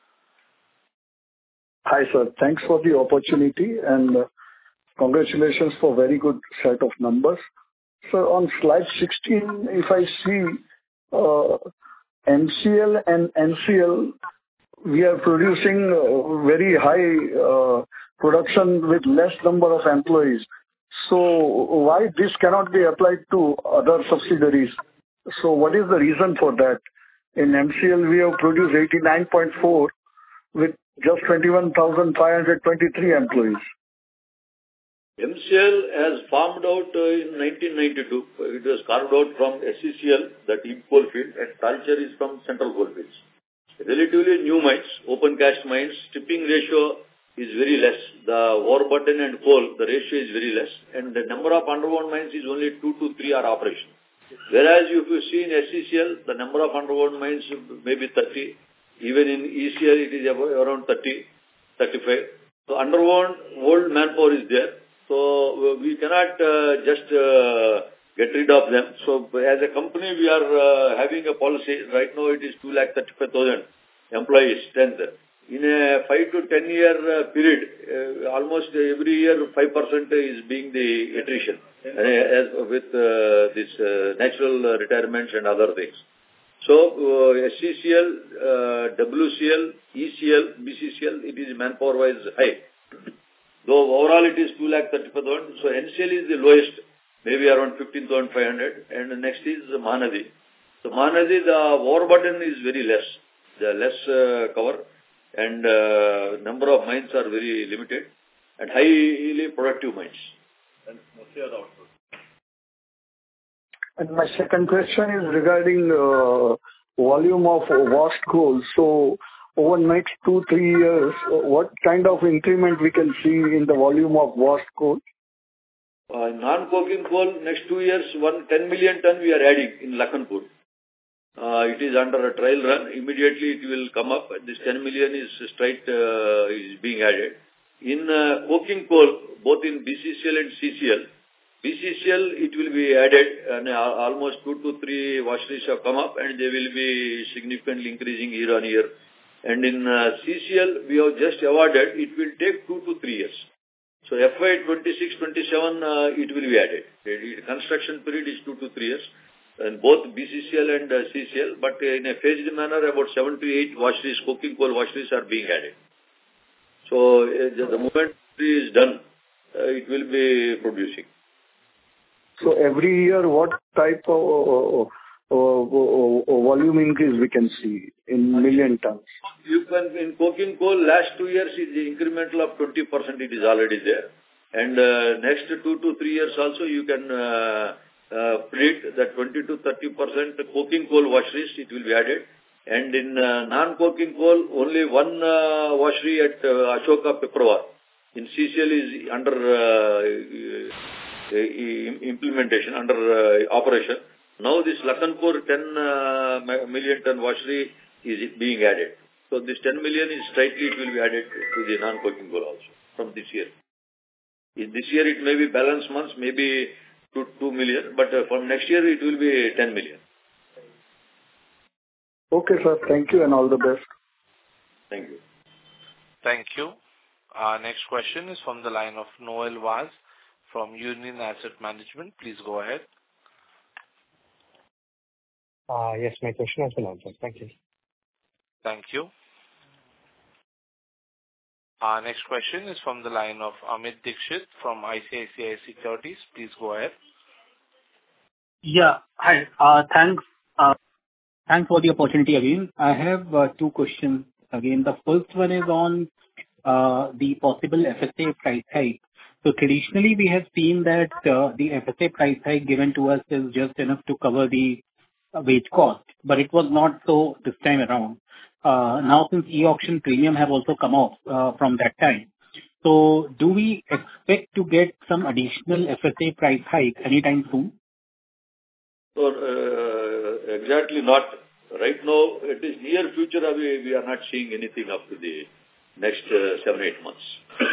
Hi, sir. Thanks for the opportunity and uh, congratulations for very good set of numbers. Sir, on slide sixteen, if I see uh, M C L and N C L, we are producing uh, very high uh, production with less number of employees. So why this cannot be applied to other subsidiaries? So what is the reason for that? In M C L, we have produced eighty-nine point four with just twenty-one thousand five hundred twenty-three employees. M C L has farmed out uh, in nineteen ninety-two. It was carved out from S C C L, that deep coal field, and Talcher is from central coal fields. Relatively new mines, open cast mines, tipping ratio is very less. The Warburton and coal, the ratio is very less. And the number of underground mines is only two to three are operational. Whereas if you see in S C C L, the number of underground mines may be thirty. Even in E C L, it is about around thirty, thirty-five. So underground old manpower is there. So we cannot uh, just uh, get rid of them. So as a company, we are uh, having a policy. Right now it is two lakh thirty-five thousand employees strength. In a five to ten year uh, period, uh, almost every year five percent is being the attrition uh, as with uh, this uh, natural uh, retirements and other things. So uh, S C C L, uh, W C L, E C L, B C C L, it is manpower wise high. Though overall it is two lakh thirty-five thousand, so N C L is the lowest, maybe around fifteen thousand five hundred, and the next is Mahanadi. So Mahanadi, the Warburton is very less, the less uh, cover, and uh, number of mines are very limited, and highly productive mines. And mostly are output. And my second question is regarding uh, volume of washed coal. So over next two, three years, what kind of increment we can see in the volume of washed coal? Uh, non-coking coal, next two years, one ten million ton we are adding in Lakhanpur. Uh, it is under a trial run. Immediately it will come up. This ten million is straight uh, is being added. In uh, coking coal, both in B C C L and C C L, B C C L it will be added, and uh, almost two to three washeries have come up, and they will be significantly increasing year on year. And in uh, C C L, we have just awarded, it will take two to three years. So F Y twenty-six twenty-seven, uh, it will be added. The construction period is two to three years, and both B C C L and uh, C C L, but in a phased manner, about seven to eight washeries, coking coal washeries are being added. So uh, the moment it is done, uh, it will be producing. So every year, what type of volume increase we can see in million tons? You can, in coking coal, last two years is the incremental of twenty percent, it is already there. And uh, next two to three years also, you can uh, uh, predict that twenty to thirty percent coking coal washeries, it will be added. And in uh, non-coking coal, only one uh, washery at uh, Ashoka Pipavav in C C L is under uh, uh, implementation, under uh, operation. Now this Lakhanpur ten uh, million ton washery is being added. So this ten million is slightly, it will be added to the non-coking coal also from this year. In this year it may be balance months, maybe two, two million, but uh, from next year it will be ten million. Okay, sir. Thank you and all the best. Thank you. Thank you. Our next question is from the line of Noel Vaz from Union Asset Management. Please go ahead. Uh, yes, my question has been answered. Thank you. Thank you. Our next question is from the line of Amit Dixit from I C I C I Securities. Please go ahead. Yeah. Hi. Uh, thanks. Uh, thanks for the opportunity again. I have uh, two questions again. The first one is on uh, the possible F S A price hike. So traditionally, we have seen that uh, the F S A price hike given to us is just enough to cover the uh, wage cost, but it was not so this time around. Uh, now, since e-auction premium have also come off uh, from that time, so do we expect to get some additional F S A price hike anytime soon? So, uh, exactly not. Right now, it is near future, we, we are not seeing anything up to the next uh, seven, eight months.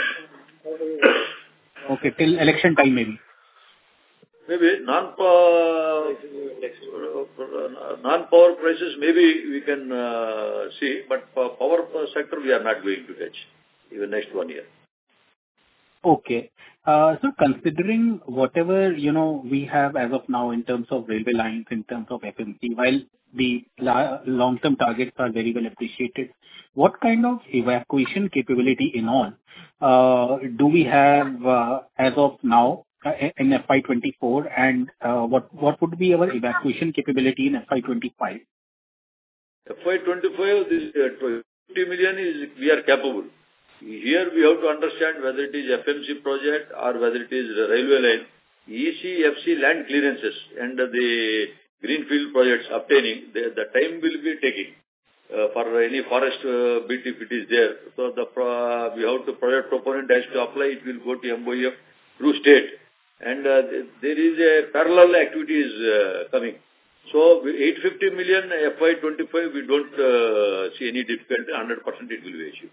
Okay, till election time maybe. Maybe non-power, non-power prices, maybe we can uh, see, but power sector we are not going to touch even next one year. Okay. Uh, so considering whatever, you know, we have as of now in terms of railway lines, in terms of F M C, while the la- long-term targets are very well appreciated, what kind of evacuation capability in all uh, do we have uh, as of now uh, in F Y twenty-four, and uh, what what would be our evacuation capability in F Y twenty-five? F Y twenty-five, this uh, fifty million is we are capable. Here we have to understand whether it is F M C project or whether it is railway line. E C, F C land clearances and the greenfield projects obtaining, the, the time will be taking uh, for any forest uh, bit if it is there. So the uh, we have to project proponent has to apply, it will go to M O E F through state. And uh, there is a parallel activities uh, coming. So eight hundred fifty million F Y twenty-five, we don't uh, see any difficulty, one hundred percent it will be achieved.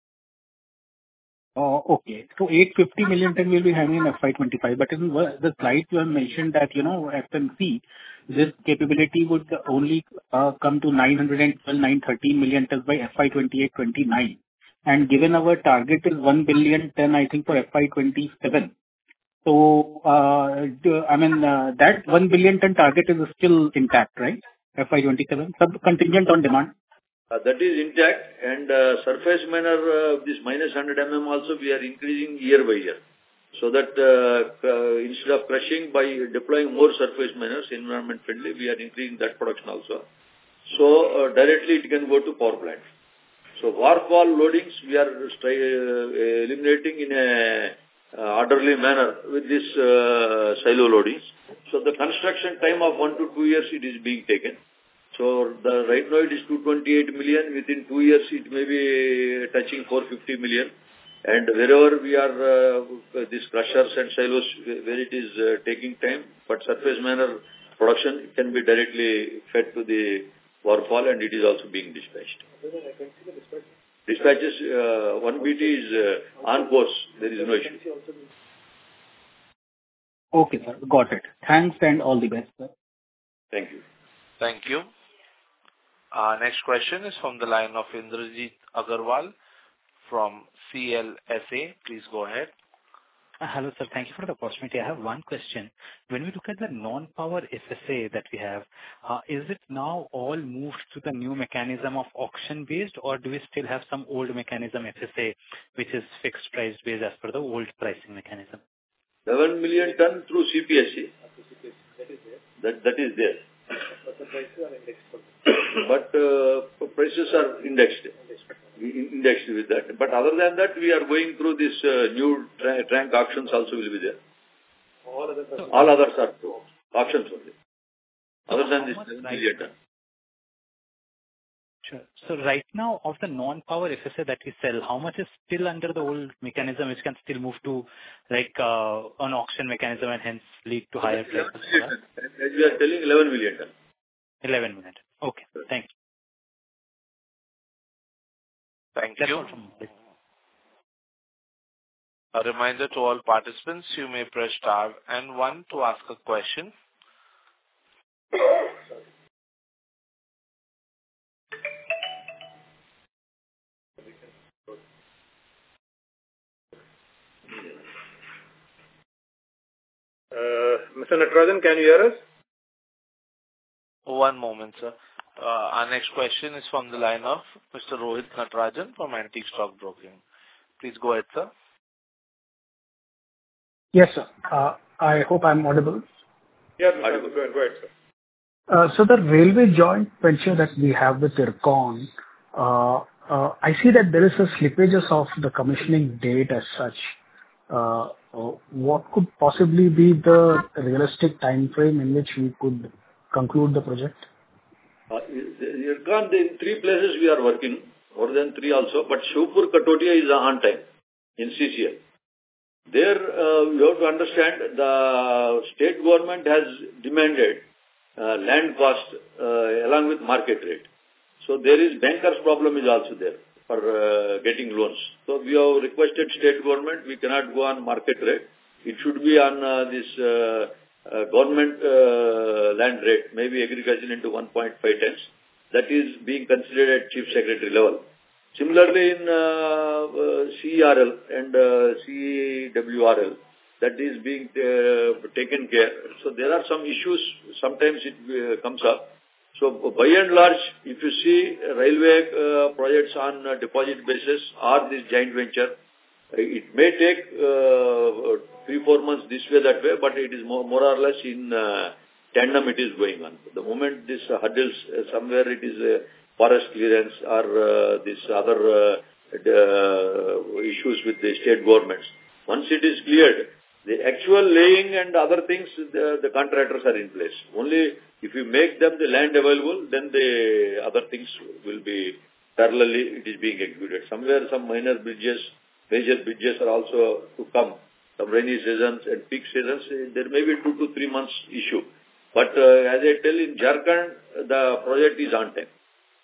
Oh, okay. So eight hundred fifty million ton will be having in F Y twenty-five, but in the slide you have mentioned that, you know, F M C, this capability would only uh, come to nine hundred twelve, nine hundred thirteen million tons by F Y twenty-eight twenty-nine. And given our target is one billion ton, I think, for F Y twenty-seven. So, uh, I mean, uh, that one billion ton target is still intact, right? F Y twenty-seven, sub contingent on demand. Uh, that is intact, and uh, surface minor, uh, this minus one hundred millimeter also we are increasing year by year. So that uh, uh, instead of crushing, by deploying more surface miners, environment friendly, we are increasing that production also. So uh, directly it can go to power plant. So war wall loadings we are uh, eliminating in a uh, orderly manner with this uh, silo loadings. So the construction time of one to two years it is being taken. So the right now it is two hundred twenty-eight million. Within two years it may be touching four hundred fifty million. And wherever we are, uh, these crushers and silos, where it is uh, taking time, but surface manner production can be directly fed to the waterfall, and it is also being dispatched. Dispatches, uh, one B T is uh, on course. There is no issue. Okay, sir. Got it. Thanks and all the best, sir. Thank you. Thank you. Our next question is from the line of Indrajit Agarwal from C L S A. Please go ahead. Uh, hello, sir. Thank you for the opportunity. I have one question. When we look at the non-power F S A that we have, uh, is it now all moved to the new mechanism of auction-based, or do we still have some old mechanism F S A which is fixed price-based as per the old pricing mechanism? eleven million ton through C P S C. That, that is there. But the prices are indexed. But uh, prices are indexed. Indexed with that. But other than that, we are going through this uh, new tra trunk auctions also will be there. All others are All others are auctions only. Other So than how this much seven right- million ton. Sure. So right now, of the non-power F S A that we sell, how much is still under the old mechanism, which can still move to like uh, an auction mechanism and hence lead to higher prices for us? As we are telling, eleven million ton. eleven million. Okay. Thank you. Thank That's you. all from me. A reminder to all participants, you may press star and one to ask a question. Uh, Mister Natarajan, can you hear us? One moment, sir. Uh, our next question is from the line of Mister Rohit Natarajan from Antique Stock Broking. Please go ahead, sir. Yes, sir. Uh, I hope I'm audible. Yeah, go ahead, go ahead, sir. Uh, So the railway joint venture that we have with IRCON, uh, uh, I see that there is a slippages of the commissioning date as such. Uh, uh, What could possibly be the realistic time frame in which we could conclude the project? Uh, IRCON, in three places we are working, more than three also, but Shivpur Katotia is on time in C C L. There, uh, you have to understand the state government has demanded uh, land cost uh, along with market rate. So there is bankers problem is also there for uh, getting loans. So we have requested state government, we cannot go on market rate. It should be on uh, this uh, uh, government uh, land rate, maybe agriculture into one point five times. That is being considered at chief secretary level. Similarly, in uh, uh, C E R L and uh, C W R L, that is being uh, taken care. So there are some issues, sometimes it uh, comes up. So by and large, if you see railway uh, projects on uh, deposit basis or this joint venture, it may take uh, three, four months this way, that way, but it is more, more or less in uh, tandem it is going on. The moment this uh, hurdles, uh, somewhere it is uh, forest clearance or uh, this other uh, uh, issues with the state governments. Once it is cleared, the actual laying and other things, the, the contractors are in place. Only if you make them the land available, then the other things will be parallelly, it is being executed. Somewhere some minor bridges, major bridges are also to come. Some rainy seasons and peak seasons, there may be two to three months issue. But uh, as I tell, in Jharkhand, the project is on time.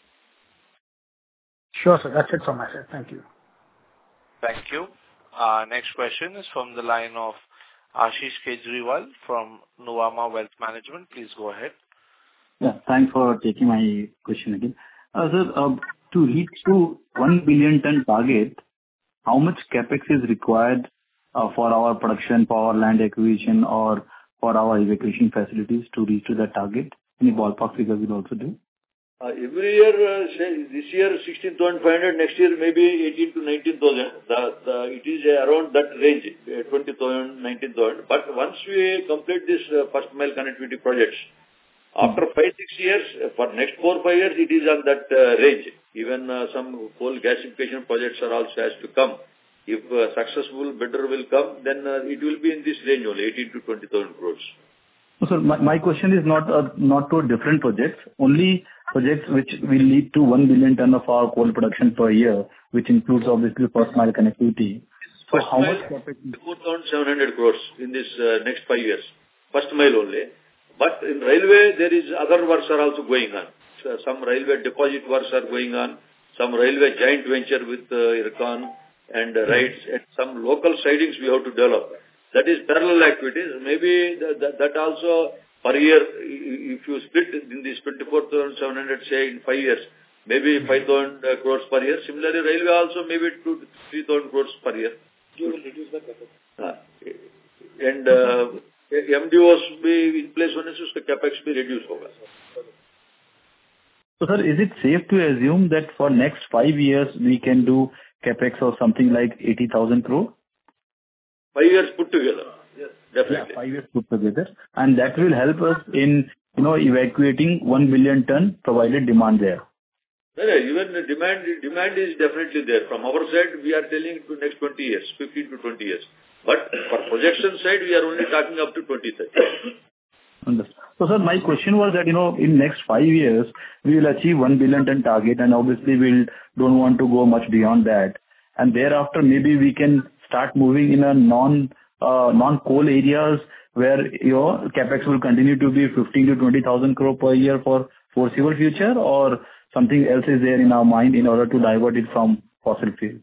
Sure, sir. That's it from my side. Thank you. Thank you. Uh, next question is from the line of Ashish Kejriwal from Nuvama Wealth Management. Please go ahead. Yeah, thanks for taking my question again. Uh, sir, uh, to reach to one billion ton target, how much capex is required uh, for our production, power, land acquisition, or for our evacuation facilities to reach to that target? Any ballpark figure will also do? Uh, every year, uh, say, this year sixteen thousand five hundred, next year maybe eighteen to nineteen thousand. The, the, it is uh, around that range, uh, twenty thousand, nineteen thousand. But once we complete this uh, first mile connectivity projects, after five, six years, uh, for next four, five years, it is on that uh, range. Even uh, some coal gasification projects are also has to come. If uh, successful bidder will come, then uh, it will be in this range only, eighteen to twenty thousand crores. So, sir, my, my question is not uh, not to different projects, only projects which will lead to one billion ton of our coal production per year, which includes obviously first mile connectivity. So First how mile, much capex? four thousand seven hundred crores in this uh, next five years. First mile only. But in railway, there is other works are also going on. So some railway deposit works are going on. Some railway joint venture with uh, IRCON and uh, rights, and some local sidings we have to develop. That is parallel activities. Maybe that, that, that also per year, if you split in this twenty-four thousand seven hundred, say in five years, maybe five thousand uh, crores per year. Similarly, railway also maybe two to three thousand crores per year. You will reduce the capex. Uh, and uh, M D Os be in place when the capex be reduced. So, sir, is it safe to assume that for next five years we can do capex of something like eighty thousand crore? Five years put together. Yes, definitely. Yeah, five years put together. And that will help us in you know, evacuating one billion ton provided demand there. No, no, even the demand, demand is definitely there. From our side, we are telling to next twenty years, fifteen to twenty years. But for projection side, we are only talking up to twenty thirty. Understood. So, sir, my question was that, you know, in next five years, we will achieve one billion ton target, and obviously we'll don't want to go much beyond that. And thereafter, maybe we can start moving in a non, uh, non-coal areas where, you know, capex will continue to be fifteen to twenty thousand crore per year for foreseeable future, or something else is there in our mind in order to divert it from fossil fuel?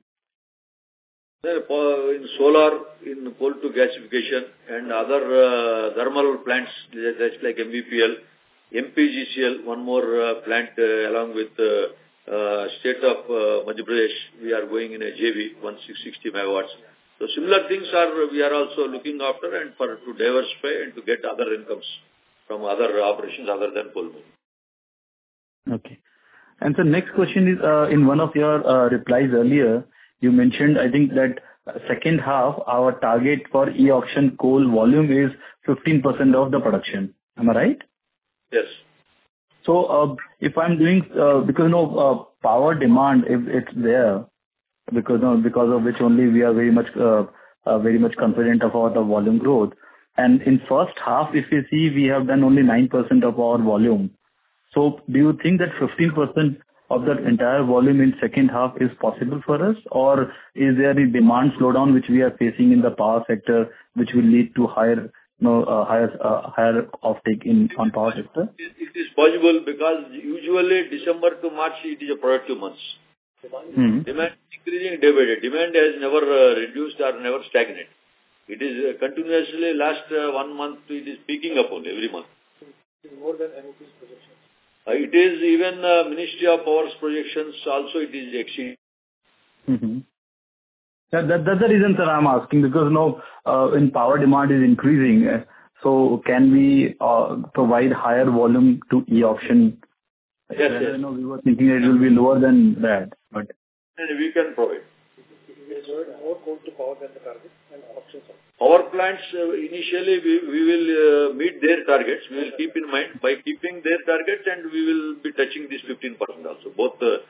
In solar, in coal to gasification and other uh, thermal plants, that's like M B P L, M P G C L, one more uh, plant uh, along with uh, uh, state of uh, Madhya Pradesh, we are going in a J V, one thousand six hundred sixty megawatts. So similar things are, we are also looking after and for to diversify and to get other incomes from other operations other than coal mining. Okay. And so next question is, uh, in one of your uh, replies earlier, you mentioned, I think that uh, second half, our target for e-auction coal volume is fifteen percent of the production. Am I right? Yes. So, uh, if I'm doing, uh, because, you know, uh, power demand, if it's there, because, you know, because of which only we are very much, uh, uh, very much confident about the volume growth. And in first half, if you see, we have done only nine percent of our volume. So do you think that fifteen percent of that entire volume in second half is possible for us, or is there a demand slowdown which we are facing in the power sector, which will lead to higher, you know, uh, higher, uh, higher offtake in on power sector? It, it is possible because usually December to March it is a productive months. Hmm. Demand increasing day by day. Demand has never uh, reduced or never stagnant. It is uh, continuously last uh, one month it is peaking up on every month. More than N O P's projections. Uh, it is even uh, Ministry of Power's projections also it is exceeding. Mm-hmm. That, that, that's the reason, sir, I'm asking, because you know, uh, in power demand is increasing. Uh, so can we uh, provide higher volume to e-auction? Yes, yes. yes. You know, we were thinking it will be lower than that, but and we can provide. More coal to power than the target and auctions. Power plants, uh, initially we, we will uh, meet their targets. We will keep in mind by keeping their targets, and we will be touching this fifteen percent also. Both uh,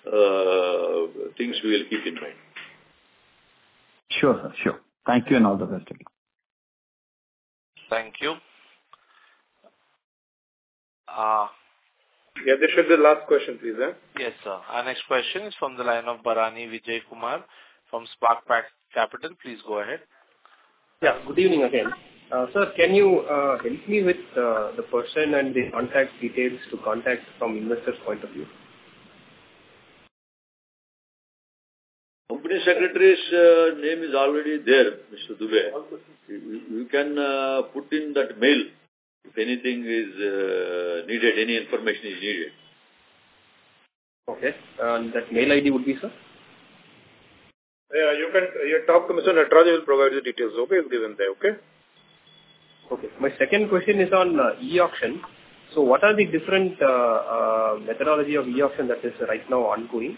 uh, things we will keep in mind. Sure, sir, sure. Thank you and all the best. Thank you. Uh, yeah, this should be the last question, please. Eh? Yes, sir. Our next question is from the line of Bharani Vijay Kumar from Spark Pack Capital. Please go ahead. Yeah, good evening again. Uh, sir, can you uh, help me with uh, the person and the contact details to contact from investors' point of view? Company Secretary's uh, name is already there, Mister Dubey. You, you can uh, put in that mail if anything is uh, needed, any information is needed. Okay. And that mail I D would be, sir? Yeah, you can you talk to Mister Nataraj, will provide the details. Okay, it's given there. Okay. Okay. My second question is on uh, e-auction. So, what are the different uh, uh, methodology of e-auction that is right now ongoing?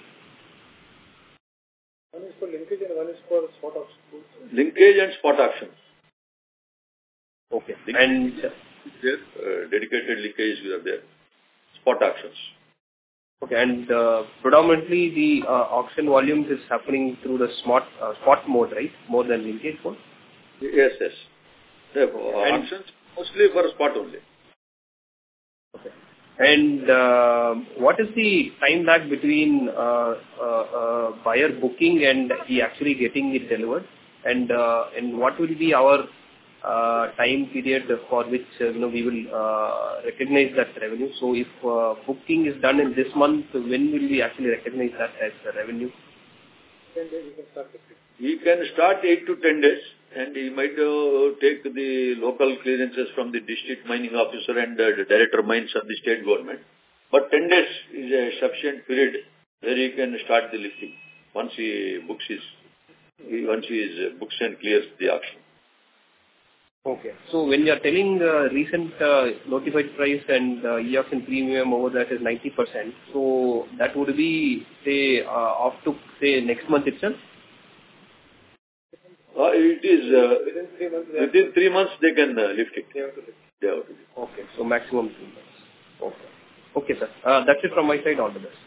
One is for linkage and one is for spot auction. Linkage and spot auction. Okay. Linkage and there, uh, dedicated linkages are there. Spot auctions. Okay, and uh, predominantly the uh, auction volumes is happening through the spot uh, spot mode, right? More than linkage mode? Yes, yes. Therefore, and, auctions mostly for spot only. Okay. And uh, what is the time lag between uh, uh, uh, buyer booking and he actually getting it delivered? And uh, and what will be our uh, time period for which uh, you know we will uh, recognize that revenue? So if uh, booking is done in this month, when will we actually recognize that as a revenue? ten days we can start it. We can start eight to ten days, and he might uh, take the local clearances from the district mining officer and uh, the director mines of the state government. But ten days is a sufficient period where he can start the lifting once he books his, once he is uh, books and clears the auction. Okay. So when you are telling uh, recent uh, notified price and uh, e-auction premium over that is ninety percent, so that would be, say, uh, off to, say, next month itself? Uh, it is uh, within three months. Within three months they can uh, lift it. They have to lift. They have to lift. Okay, so maximum three months. Okay, okay, sir. Uh, that's it from my side. All the best.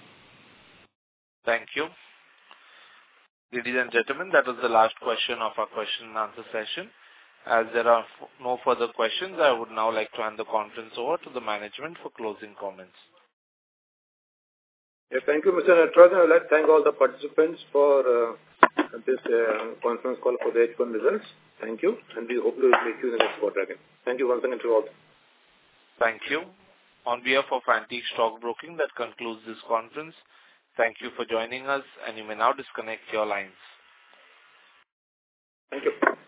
Thank you. Ladies and gentlemen, that was the last question of our question and answer session. As there are f- no further questions, I would now like to hand the conference over to the management for closing comments. Yeah, thank you, Mister Natarajan. I would like to thank all the participants for uh, this uh, conference call for the H one results. Thank you, and we hope to meet you in the next quarter again. Thank you once again to all. Thank you. On behalf of Antique Stock Broking, that concludes this conference. Thank you for joining us, and you may now disconnect your lines. Thank you.